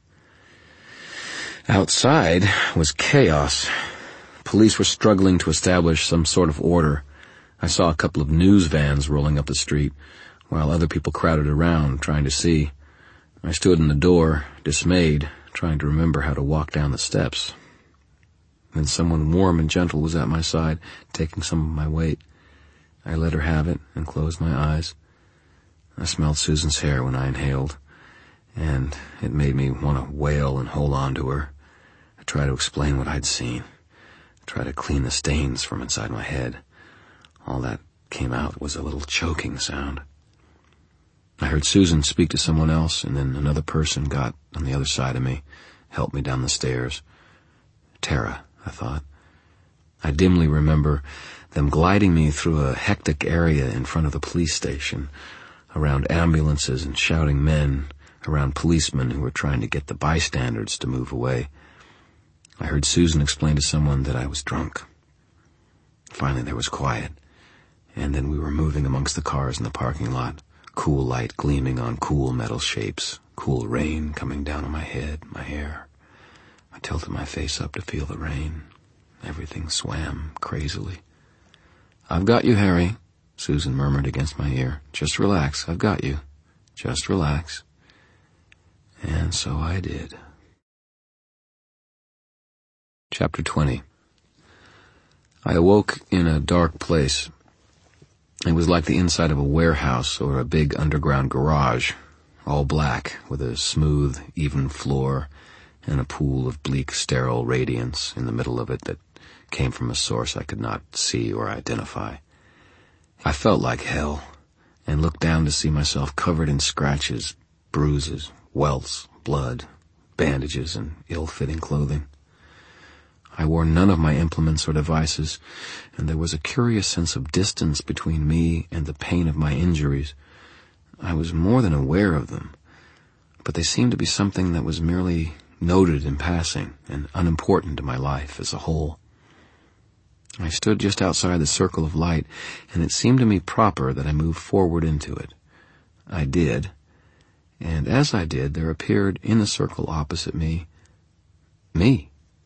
Outside was chaos. Police were struggling to establish some sort of order. I saw a couple of news vans rolling up the street, while other people crowded around, trying to see. I stood in the door, dismayed, trying to remember how to walk down the steps. Then someone warm and gentle was at my side, taking some of my weight. I let her have it and closed my eyes. I smelled Susan's hair when I inhaled, and it made me want to wail and hold on to her. I tried to explain what I'd seen. I tried to clean the stains from inside my head. All that came out was a little choking sound. I heard Susan speak to someone else, and then another person got on the other side of me, helped me down the stairs. Tara, I thought. I dimly remember them gliding me through a hectic area in front of the police station, around ambulances and shouting men, around policemen who were trying to get the bystanders to move away. I heard Susan explain to someone that I was drunk. Finally there was quiet, and then we were moving amongst the cars in the parking lot, cool light gleaming on cool metal shapes, cool rain coming down on my head, my hair. I tilted my face up to feel the rain. Everything swam crazily. "I've got you, Harry," Susan murmured against my ear. "Just relax, I've got you. Just relax." And so I did. Chapter twenty. I awoke in a dark place. It was like the inside of a warehouse or a big underground garage, all black, with a smooth, even floor and a pool of bleak, sterile radiance in the middle of it that came from a source I could not see or identify. I felt like hell, and looked down to see myself covered in scratches, bruises, welts, blood, bandages, and ill-fitting clothing. I wore none of my implements or devices, and there was a curious sense of distance between me and the pain of my injuries. I was more than aware of them, but they seemed to be something that was merely noted in passing and unimportant to my life as a whole. I stood just outside the circle of light, and it seemed to me proper that I move forward into it. I did, and as I did, there appeared in the circle opposite me, me.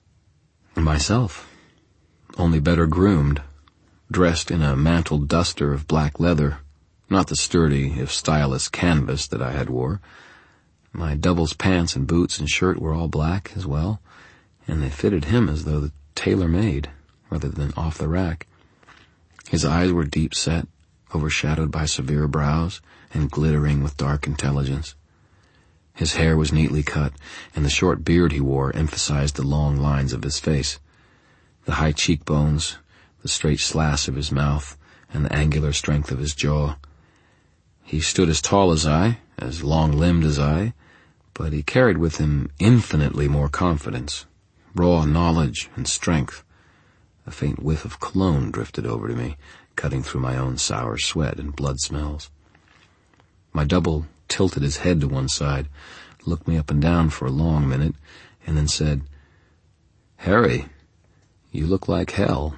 Myself, only better groomed, dressed in a mantled duster of black leather, not the sturdy, if styleless canvas that I had wore. My double's pants and boots and shirt were all black as well, and they fitted him as though the tailor-made, rather than off the rack. His eyes were deep-set, overshadowed by severe brows, and glittering with dark intelligence. His hair was neatly cut, and the short beard he wore emphasized the long lines of his face. The high cheekbones, the straight slash of his mouth, and the angular strength of his jaw. He stood as tall as I, as long-limbed as I, but he carried with him infinitely more confidence, raw knowledge and strength. A faint whiff of cologne drifted over to me, cutting through my own sour sweat and blood smells. My double tilted his head to one side, looked me up and down for a long minute, and then said, "Harry, you look like hell."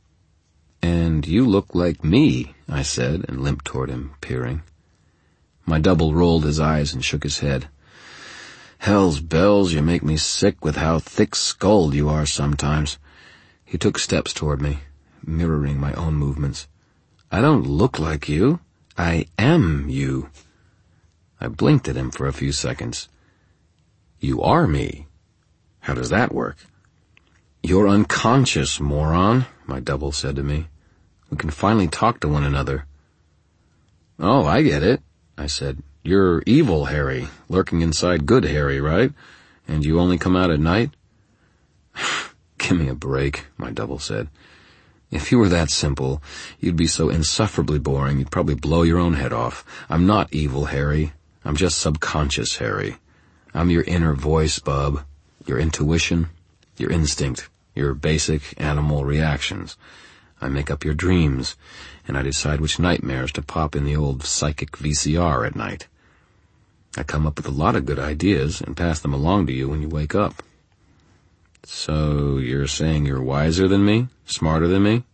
"And you look like me," I said, and limped toward him, peering. My double rolled his eyes and shook his head. "Hell's bells, you make me sick with how thick-skulled you are sometimes." He took steps toward me, mirroring my own movements. "I don't look like you. I am you." I blinked at him for a few seconds. "You are me? How does that work?" "You're unconscious, moron," my double said to me. "We can finally talk to one another." "Oh, I get it," I said. "You're evil Harry, lurking inside good Harry, right? And you only come out at night?" "Give me a break," my double said. "If you were that simple, you'd be so insufferably boring you'd probably blow your own head off. I'm not evil Harry. I'm just subconscious Harry. I'm your inner voice, bub, your intuition, your instinct, your basic animal reactions. I make up your dreams, and I decide which nightmares to pop in the old psychic V C R at night." I come up with a lot of good ideas and pass them along to you when you wake up. So you're saying you're wiser than me? Smarter than me?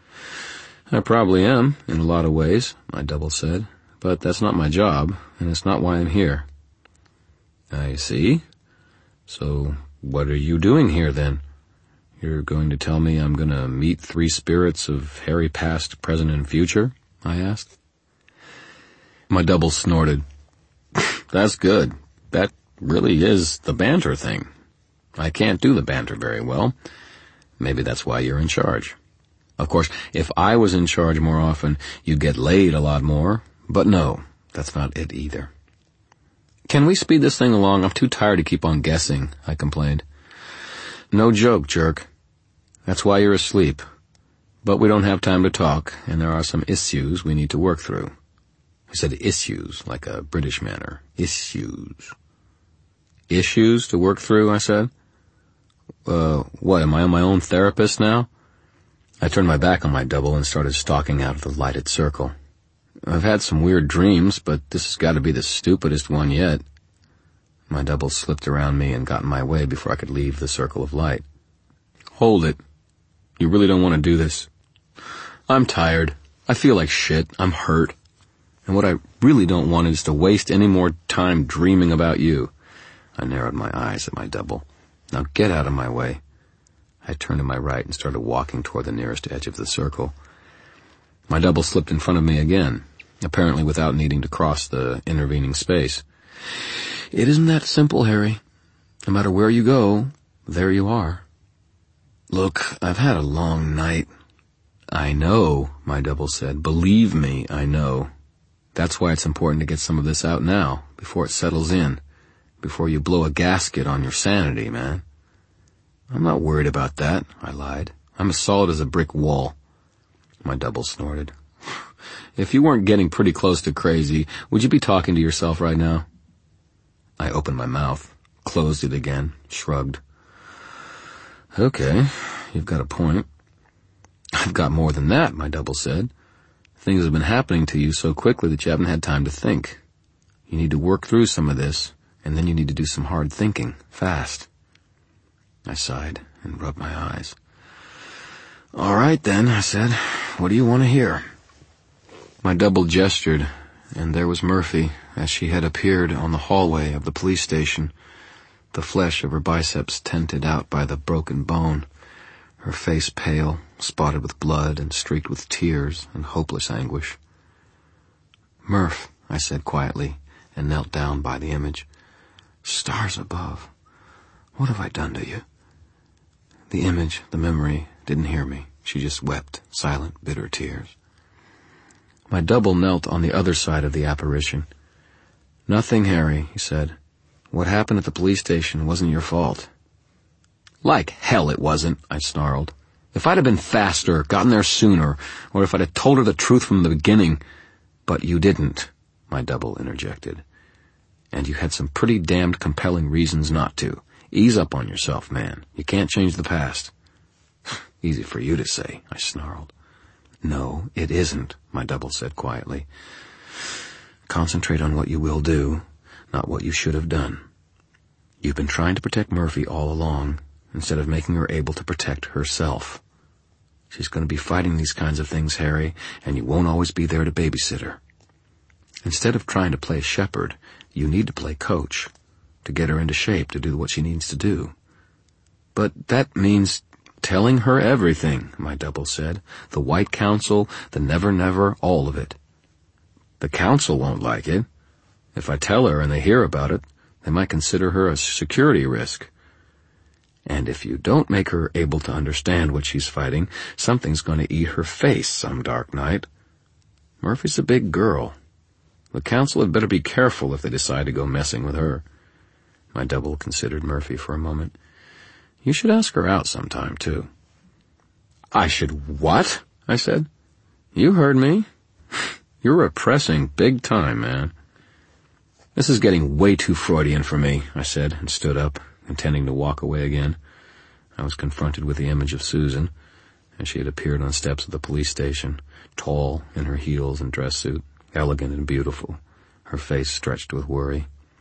I probably am, in a lot of ways, my double said, but that's not my job, and it's not why I'm here. I see. So what are you doing here, then? You're going to tell me I'm going to meet three spirits of Harry past, present, and future? I asked. My double snorted. That's good. That really is the banter thing. I can't do the banter very well. Maybe that's why you're in charge. Of course, if I was in charge more often, you'd get laid a lot more. But no, that's not it either. Can we speed this thing along? I'm too tired to keep on guessing, I complained. No joke, jerk. That's why you're asleep. But we don't have time to talk, and there are some issues we need to work through. I said issues, like a British manner. Issues. Issues to work through, I said. Uh, what, am I on my own therapist now? I turned my back on my double and started stalking out of the lighted circle. I've had some weird dreams, but this has got to be the stupidest one yet. My double slipped around me and got in my way before I could leave the circle of light. Hold it. You really don't want to do this. I'm tired. I feel like shit. I'm hurt. And what I really don't want is to waste any more time dreaming about you. I narrowed my eyes at my double. Now get out of my way. I turned to my right and started walking toward the nearest edge of the circle. My double slipped in front of me again, apparently without needing to cross the intervening space. It isn't that simple, Harry. No matter where you go, there you are. Look, I've had a long night. I know, my double said. Believe me, I know. That's why it's important to get some of this out now, before it settles in, before you blow a gasket on your sanity, man. I'm not worried about that, I lied. I'm as solid as a brick wall. My double snorted. If you weren't getting pretty close to crazy, would you be talking to yourself right now? I opened my mouth, closed it again, shrugged. Okay, you've got a point. I've got more than that, my double said. Things have been happening to you so quickly that you haven't had time to think. You need to work through some of this, and then you need to do some hard thinking, fast. I sighed and rubbed my eyes. All right, then, I said. What do you want to hear? My double gestured, and there was Murphy, as she had appeared on the hallway of the police station, the flesh of her biceps tented out by the broken bone, her face pale, spotted with blood and streaked with tears and hopeless anguish. Murph, I said quietly, and knelt down by the image. Stars above, what have I done to you? The image, the memory, didn't hear me. She just wept, silent, bitter tears. My double knelt on the other side of the apparition. Nothing, Harry, he said. What happened at the police station wasn't your fault. Like hell it wasn't, I snarled. If I'd have been faster, gotten there sooner, or if I'd have told her the truth from the beginning. But you didn't, my double interjected. And you had some pretty damned compelling reasons not to. Ease up on yourself, man. You can't change the past. Easy for you to say, I snarled. No, it isn't, my double said quietly. Concentrate on what you will do, not what you should have done. You've been trying to protect Murphy all along, instead of making her able to protect herself. She's going to be fighting these kinds of things, Harry, and you won't always be there to babysit her. Instead of trying to play shepherd, you need to play coach, to get her into shape to do what she needs to do. But that means telling her everything, my double said. The White Council, the Never Never, all of it. The council won't like it. If I tell her and they hear about it, they might consider her a security risk. And if you don't make her able to understand what she's fighting, something's going to eat her face some dark night. Murphy's a big girl. The council had better be careful if they decide to go messing with her. My double considered Murphy for a moment. You should ask her out sometime, too. I should what? I said. You heard me. You're repressing big time, man. This is getting way too Freudian for me, I said, and stood up, intending to walk away again. I was confronted with the image of Susan, as she had appeared on the steps of the police station, tall in her heels and dress suit, elegant and beautiful, her face stretched with worry.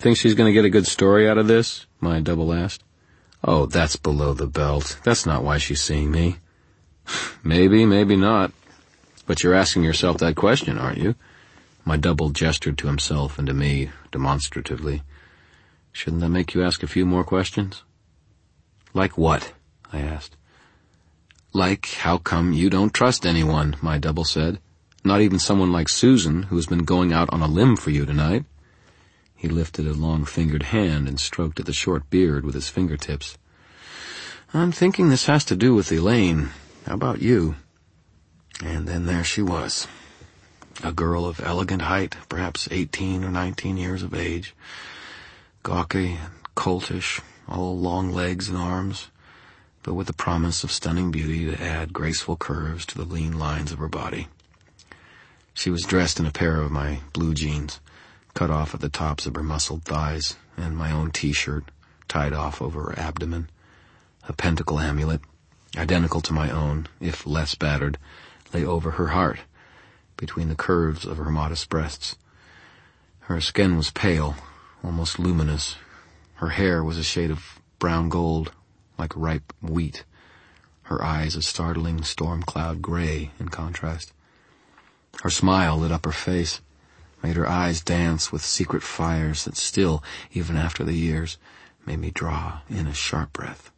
Think she's going to get a good story out of this? My double asked. Oh, that's below the belt. That's not why she's seeing me. Maybe, maybe not. But you're asking yourself that question, aren't you? My double gestured to himself and to me, demonstratively. Shouldn't that make you ask a few more questions? Like what? I asked. Like, how come you don't trust anyone, my double said. Not even someone like Susan, who's been going out on a limb for you tonight. He lifted a long-fingered hand and stroked at the short beard with his fingertips. I'm thinking this has to do with Elaine. How about you? And then there she was. A girl of elegant height, perhaps eighteen or nineteen years of age. Gawky and coltish, all long legs and arms, but with the promise of stunning beauty to add graceful curves to the lean lines of her body. She was dressed in a pair of my blue jeans, cut off at the tops of her muscled thighs, and my own T-shirt, tied off over her abdomen. A pentacle amulet, identical to my own, if less battered, lay over her heart, between the curves of her modest breasts. Her skin was pale, almost luminous. Her hair was a shade of brown gold, like ripe wheat. Her eyes a startling storm cloud gray in contrast. Her smile lit up her face, made her eyes dance with secret fires that still, even after the years, made me draw in a sharp breath.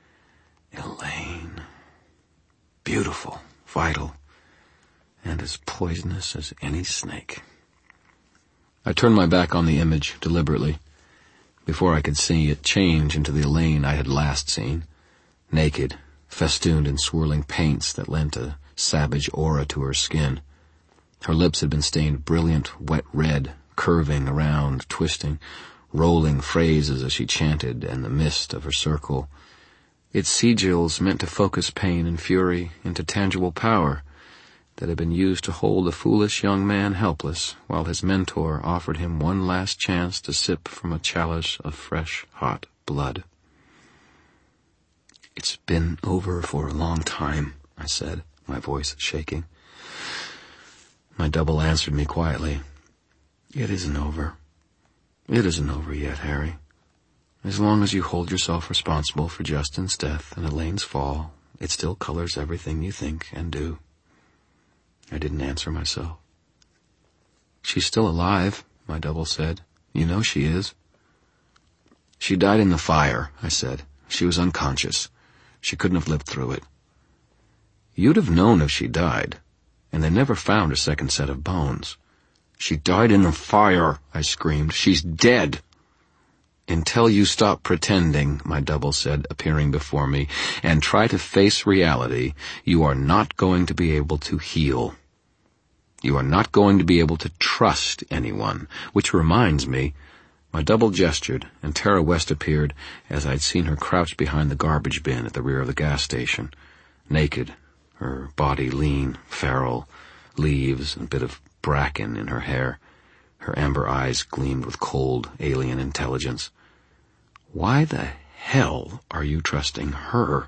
Elaine. Beautiful, vital, and as poisonous as any snake. I turned my back on the image deliberately, before I could see it change into the Elaine I had last seen, naked, festooned in swirling paints that lent a savage aura to her skin. Her lips had been stained brilliant, wet red, curving around, twisting, rolling phrases as she chanted, and the mist of her circle, its sigils meant to focus pain and fury into tangible power that had been used to hold the foolish young man helpless while his mentor offered him one last chance to sip from a chalice of fresh, hot blood. It's been over for a long time, I said, my voice shaking. My double answered me quietly. It isn't over. It isn't over yet, Harry. As long as you hold yourself responsible for Justin's death and Elaine's fall, it still colors everything you think and do. I didn't answer myself. She's still alive, my double said. You know she is. She died in the fire, I said. She was unconscious. She couldn't have lived through it. You'd have known if she died, and they never found a second set of bones. She died in the fire, I screamed. She's dead. Until you stop pretending, my double said, appearing before me, and try to face reality, you are not going to be able to heal. You are not going to be able to trust anyone, which reminds me, my double gestured, and Tara West appeared as I'd seen her crouched behind the garbage bin at the rear of the gas station, naked, her body lean, feral, leaves and a bit of bracken in her hair. Her amber eyes gleamed with cold, alien intelligence. Why the hell are you trusting her?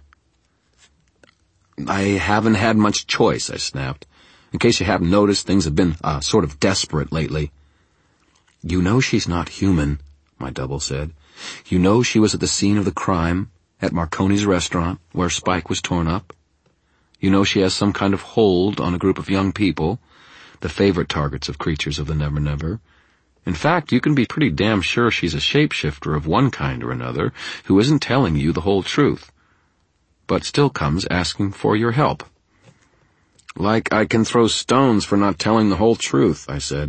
I haven't had much choice, I snapped. In case you haven't noticed, things have been, uh, sort of desperate lately. You know she's not human, my double said. You know she was at the scene of the crime, at Marconi's restaurant, where Spike was torn up. You know she has some kind of hold on a group of young people, the favorite targets of creatures of the Never Never. In fact, you can be pretty damn sure she's a shapeshifter of one kind or another who isn't telling you the whole truth, but still comes asking for your help. Like I can throw stones for not telling the whole truth, I said.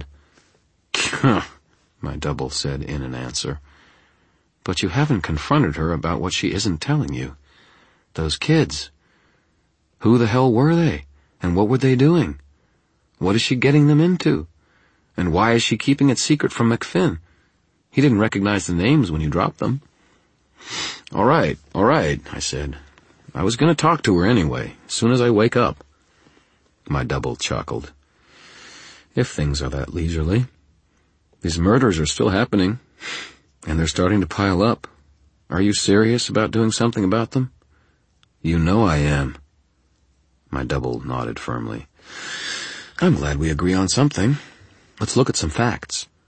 My double said in an answer. But you haven't confronted her about what she isn't telling you. Those kids. Who the hell were they? And what were they doing? What is she getting them into? And why is she keeping it secret from McFinn? He didn't recognize the names when you dropped them. All right, all right, I said. I was going to talk to her anyway, as soon as I wake up. My double chuckled. If things are that leisurely. These murders are still happening, and they're starting to pile up. Are you serious about doing something about them? You know I am. My double nodded firmly. I'm glad we agree on something. Let's look at some facts.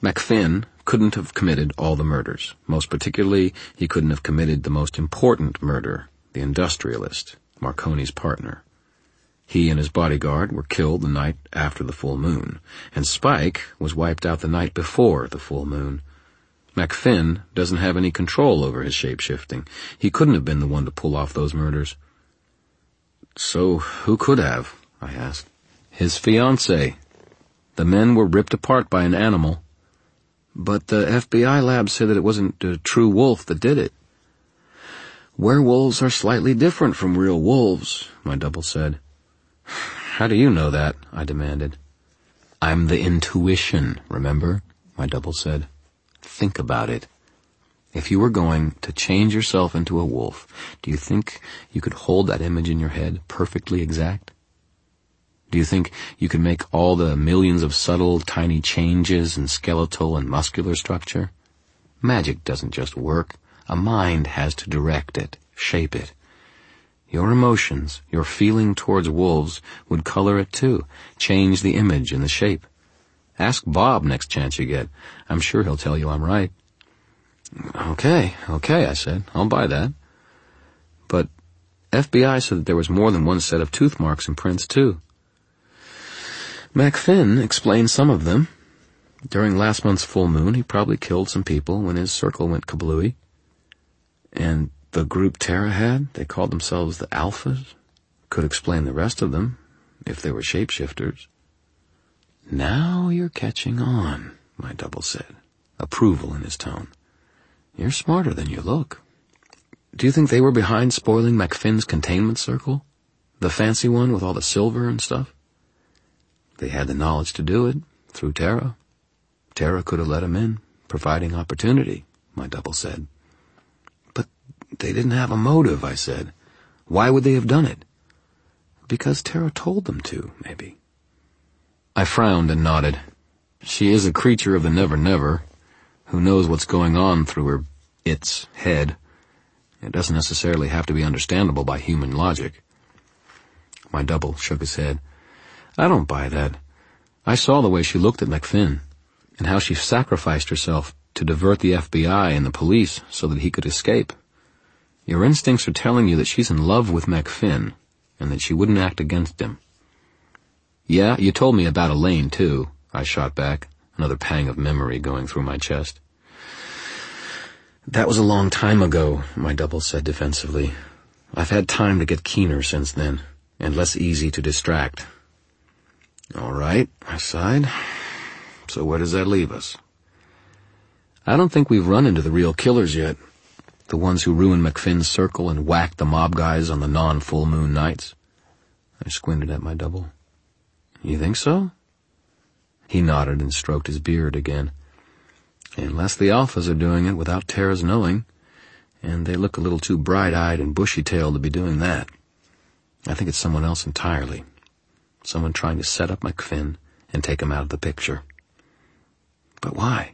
MacFin couldn't have committed all the murders. Most particularly, he couldn't have committed the most important murder, the industrialist, Marconi's partner. He and his bodyguard were killed the night after the full moon, and Spike was wiped out the night before the full moon. MacFin doesn't have any control over his shape-shifting. He couldn't have been the one to pull off those murders. So who could have? I asked. His fiancée. The men were ripped apart by an animal. But the F B I lab said that it wasn't a true wolf that did it. Werewolves are slightly different from real wolves, my double said. How do you know that? I demanded. I'm the intuition, remember? My double said. Think about it. If you were going to change yourself into a wolf, do you think you could hold that image in your head perfectly exact? Do you think you could make all the millions of subtle, tiny changes in skeletal and muscular structure? Magic doesn't just work. A mind has to direct it, shape it. Your emotions, your feeling towards wolves would color it too, change the image and the shape. Ask Bob next chance you get. I'm sure he'll tell you I'm right. Okay, okay, I said. I'll buy that. But F B I said that there was more than one set of tooth marks and prints too. MacFin explained some of them. During last month's full moon, he probably killed some people when his circle went kablooey. And the group Tara had, they called themselves the Alphas, could explain the rest of them, if they were shapeshifters. Now you're catching on, my double said, approval in his tone. You're smarter than you look. Do you think they were behind spoiling MacFin's containment circle? The fancy one with all the silver and stuff? They had the knowledge to do it, through Tara. Tara could have let him in, providing opportunity, my double said. But they didn't have a motive, I said. Why would they have done it? Because Tara told them to, maybe. I frowned and nodded. She is a creature of the never-never, who knows what's going on through her its head. It doesn't necessarily have to be understandable by human logic. My double shook his head. I don't buy that. I saw the way she looked at MacFin, and how she sacrificed herself to divert the F B I and the police so that he could escape. Your instincts are telling you that she's in love with MacFin, and that she wouldn't act against him. Yeah, you told me about Elaine, too, I shot back, another pang of memory going through my chest. That was a long time ago, my double said defensively. I've had time to get keener since then, and less easy to distract. All right, I sighed. So where does that leave us? I don't think we've run into the real killers yet. The ones who ruined MacFin's circle and whacked the mob guys on the non-full moon nights. I squinted at my double. You think so? He nodded and stroked his beard again. Unless the Alphas are doing it without Tara's knowing, and they look a little too bright-eyed and bushy-tailed to be doing that. I think it's someone else entirely. Someone trying to set up MacFin and take him out of the picture. But why?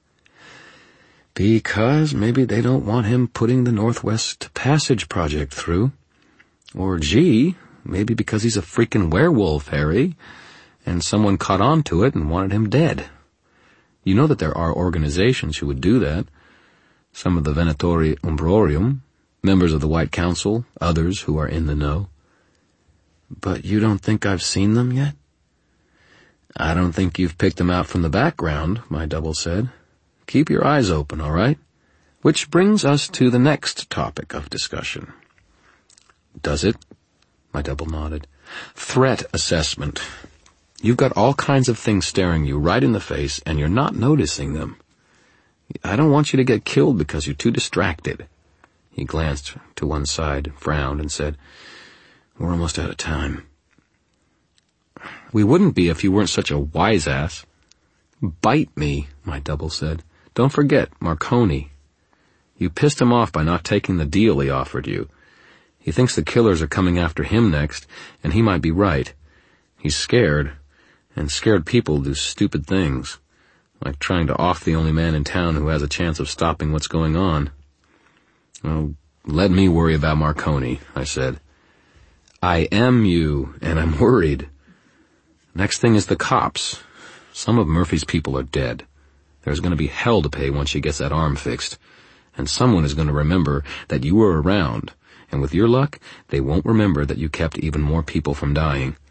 Because maybe they don't want him putting the Northwest Passage project through. Or gee, maybe because he's a freaking werewolf, Harry, and someone caught on to it and wanted him dead. You know that there are organizations who would do that. Some of the Venatori Umbrorium, members of the White Council, others who are in the know. But you don't think I've seen them yet? I don't think you've picked them out from the background, my double said. Keep your eyes open, all right? Which brings us to the next topic of discussion. Does it? My double nodded. Threat assessment. You've got all kinds of things staring you right in the face, and you're not noticing them. I don't want you to get killed because you're too distracted. He glanced to one side, frowned, and said, We're almost out of time. We wouldn't be if you weren't such a wise ass. Bite me, my double said. Don't forget, Marconi. You pissed him off by not taking the deal he offered you. He thinks the killers are coming after him next, and he might be right. He's scared, and scared people do stupid things, like trying to off the only man in town who has a chance of stopping what's going on. Well, let me worry about Marconi, I said. I am you, and I'm worried. Next thing is the cops. Some of Murphy's people are dead. There's going to be hell to pay once she gets that arm fixed. And someone is going to remember that you were around, and with your luck, they won't remember that you kept even more people from dying.